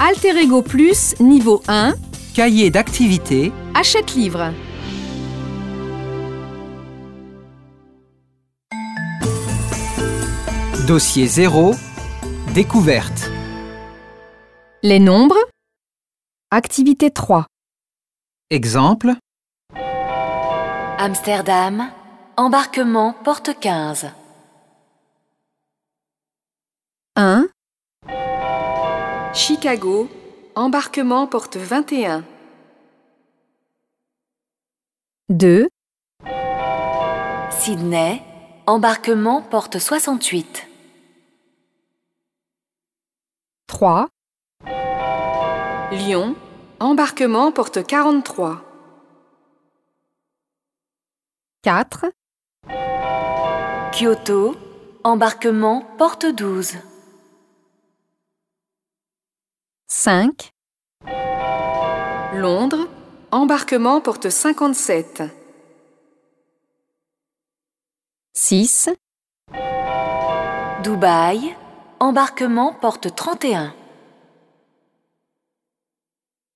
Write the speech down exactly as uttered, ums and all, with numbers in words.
Alter Ego Plus, niveau un. Cahier d'activité. Achète livre. Dossier zéro. Découverte. Les nombres. Activité trois. Exemple. Amsterdam, embarquement porte quinze. un. Chicago, embarquement porte vingt et un. deux. Sydney, embarquement porte soixante-huit. trois. Lyon, embarquement porte quarante-trois. quatre. Kyoto, embarquement porte douze. cinq. Londres, embarquement porte cinquante-sept. six. Dubaï, embarquement porte trente et un.